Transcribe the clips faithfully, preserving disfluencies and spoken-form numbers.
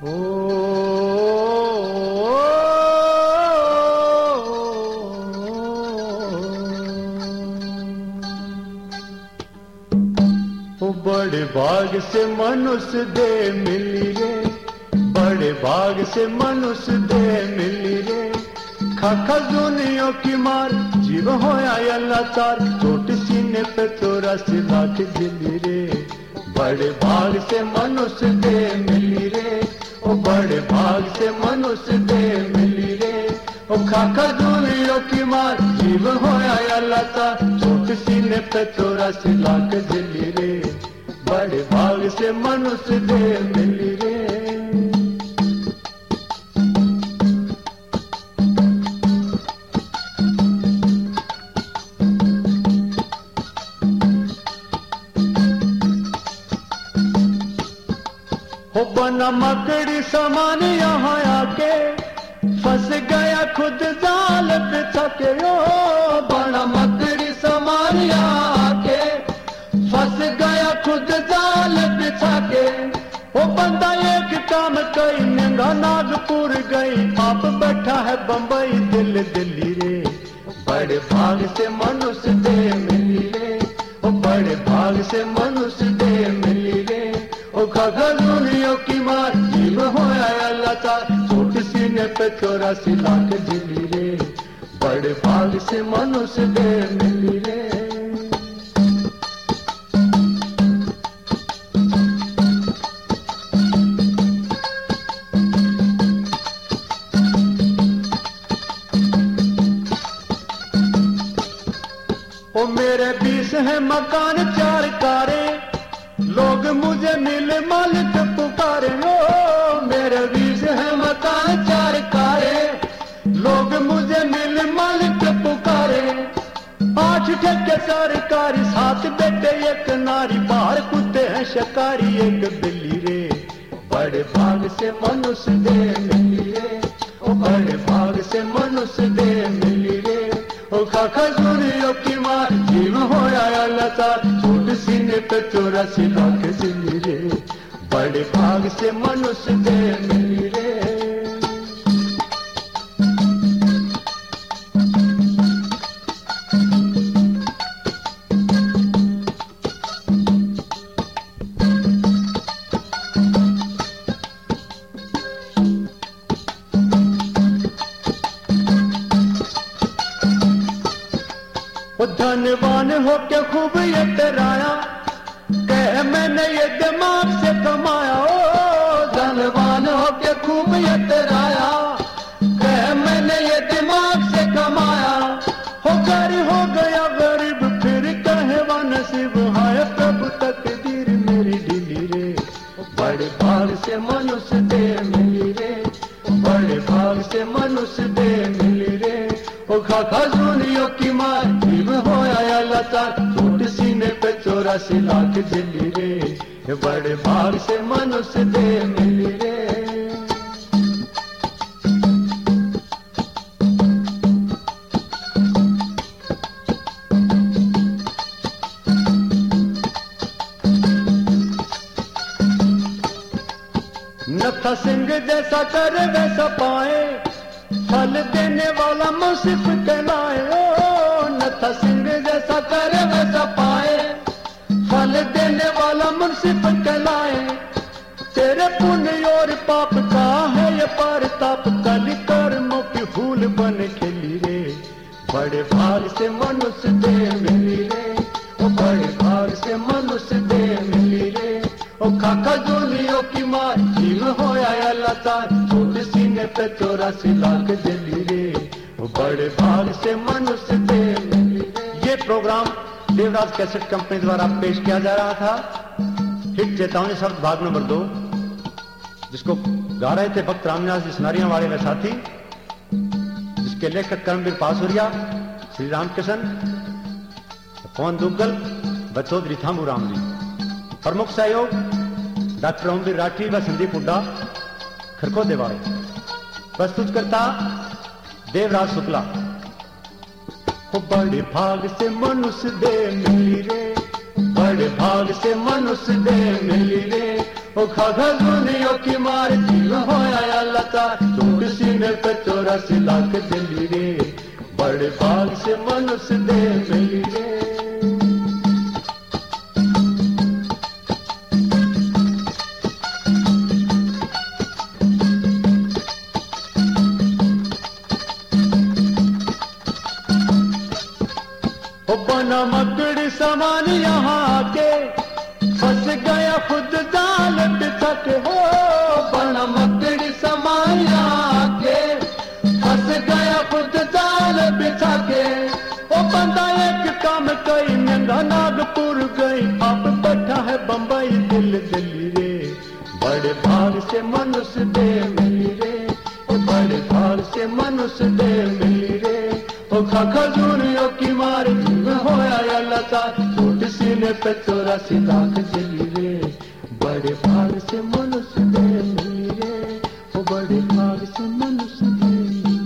ओ, ओ बड़े भाग से मनुष्य दे मिली रे, बड़े भाग से मनुष्य दे मिली रे। खाखा दुनिया की मार जीव होया अल्लाह तार, चोट सीने पे चौरासी लाख दिली रे। बड़े भाग से मनुष्य दे मिली रे, ओ बड़े भाग से मनुष्य दे मिली रे। ओ खाखा दुनिया की मार जीव होया अल्लाह तार, चोट सीने पे चौरासी लाख दिली रे। बड़े भाग से मनुष्य दे मिली रे। हो बना मकड़ी समान यहाँ आके, फंस गया खुद जाल बिछा के। ओ बना मकड़ी समान यहाँ आके, फंस गया खुद जाल बिछा के। वो बंदा एक काम कई नंगा नागपुर गई, आप बैठा है बंबई दिल दिल्ली रे। बड़े भाग से मनुष्य दे मिली रे, ओ बड़े भाग से मनुष्य दे मिली रे। ओ खाखा दुनिया की मार जीव होया अल्लाह तार, चोट सीने पे चौरासी लाख दिली रे। बड़े भाग से मनुष्य दे मिली रे। ओ मेरे बीस है मकान चार कारे, लोग मुझे मिले मालिक पुकारे। ओ मेरे बीस है मकान चार कारे, लोग मुझे मिले मालिक पुकारे। आठ ठेके सरकारी, सात बेटे एक नारी, बाहर कुत्ते हैं शिकारी एक बिल्ली रे। बड़े भाग से मनुष्य दे मिली रे, ओ बड़े भाग से मनुष्य दे मिली रे। ओ खाखा दुनिया की मार जीव होया अल्लाह तार, चोट सीने पे चौरासी लाख दिली रे। बड़े भाग से मनुष्य दे मिली रे। धनवान होके खूब ये तराया, कह मैंने ये दिमाग से कमाया। ओ धनवान होके खूब ये तराया, कह मैंने ये दिमाग से कमाया। हो गरी हो गया गरीब फिर कहवा नसीब, हाय प्रभु तकदीर मेरी ढीली रे। बड़े भाग से मनुष्य दे मिली रे, बड़े भाग से मनुष्य दे मिली रे। ओ खाखा दुनिया की मार जीव होया अल्लाह तार, चोट सीने पे चौरासी लाख दिली रे। बड़े भाग से मनुष्य दे मिली रे। नथा सिंह जैसा करे वैसा पाए, फल देने वाला मुसीफ कहलाए। ओ नथा सिंह जैसा करे वैसा पाए, फल देने वाला मुसीफ कहलाए। तेरे पुण्य और पाप का है ये परताप, कल कर्मों की फूल बन खिली रे। बड़े भाग से मनुष्य दे मिली रे, ओ बड़े भाग से मनुष्य दे मिली रे। ओ खाखा दुनिया की मार जीव होया अल्लाह तार, चोट सीने पे चौरासी लाख दिली रे। ओ बड़े भाग से मनुष्य दे मिली रे। ये प्रोग्राम देवराज कैसेट कंपनी द्वारा पेश किया जा रहा था। हिट चेतावनी शब्द भाग नंबर दो, जिसको गा रहे थे भक्त रामनिवास जी सुनारियां वाले में साथी, जिसके लेखक कर्मवीर पासुरिया, श्री रामकिशन, पवन दुग्गल व चौधरी थामू राम जी। प्रमुख सहयोग डॉक्टर ओमवीर राठी व संदीप हुड्डा, खरखो देवाड़े। प्रस्तुतकर्ता देवराज शुक्ला। हो बड़े भाग से मनुष्य दे मिली रे, बड़े भाग से मनुष्य दे मिली रे। ओ खाखा दुनिया की मार जीव होया लता टूट सीने पे चौरासी लाख दिली रे बड़े भाग से मनुष्य दे मिली रे बना मकड़ी समान यहाँ आके फंस गया खुद जाल बिछा के हो बना मकड़ी समान यहाँ आके फंस गया खुद जाल बिछा के ओ बंदा एक काम कई नंगा नागपुर गई आप बैठा है बंबई दिल दिल्ली रे बड़े भाग से मनुष्य दे मिली रे ओ बड़े भाग से मनुष्य दे मिली रे ओ खाखा जुनियों की मार जीव होया या लता टूट सीने पे चौरासी लाख दिली रे बड़े भाग से मनुष्य दे मिली रे ओ बड़े भाग से मनुष्य दे मिली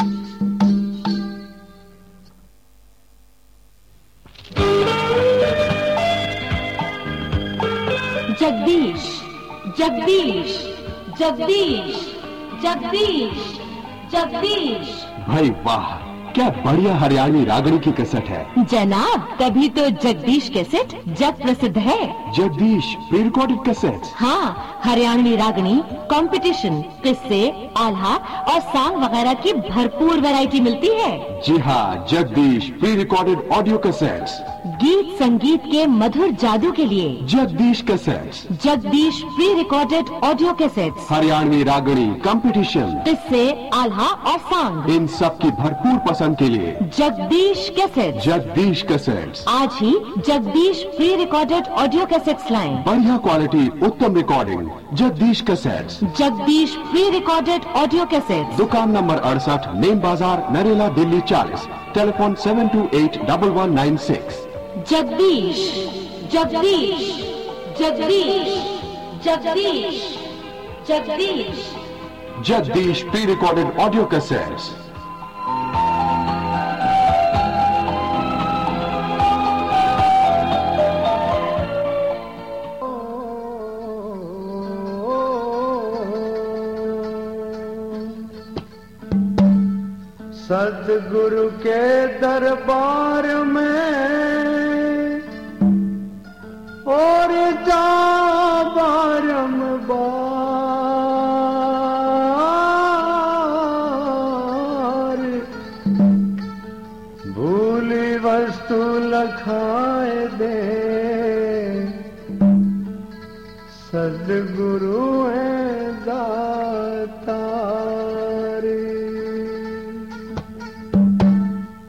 रे जगदीश जगदीश जगदीश जगदीश जगदीश भाई वाह क्या बढ़िया हरियाणवी रागड़ी की कैसेट है जनाब, तभी तो जगदीश कैसेट जग प्रसिद्ध है। Jagdish prerecorded cassette? हाँ, हरियाणवी रागड़ी, कंपटीशन, किस्से, आल्हा और सांग वगैरह की भरपूर वैरायटी मिलती है। जी हाँ, Jagdish prerecorded audio cassettes, गीत संगीत के मधुर जादू के लिए Jagdish cassettes, Jagdish prerecorded audio cassettes, Haryanvi रागड़ी, कंपटीशन, किस्से, आल्हा और सांग, इन सब की भरपूर पसंद के लिए जगदीश कैसेट्स। जगदीश कैसेट्स आज ही Jagdish prerecorded audio cassettes लाएं। बढ़िया क्वालिटी, उत्तम recording, Jagdish cassettes. Jagdish prerecorded audio cassettes, दुकान नंबर अड़सठ, नेम बाजार, नरेला, दिल्ली चालीस। Telephone seven two eight double one nine six. Jagdish Jagdish Jagdish Jagdish Jagdish Jagdish prerecorded audio cassettes. सदगुरु के दरबार में और जा बारंबार भूली वस्तु लखाए दे सदगुरु है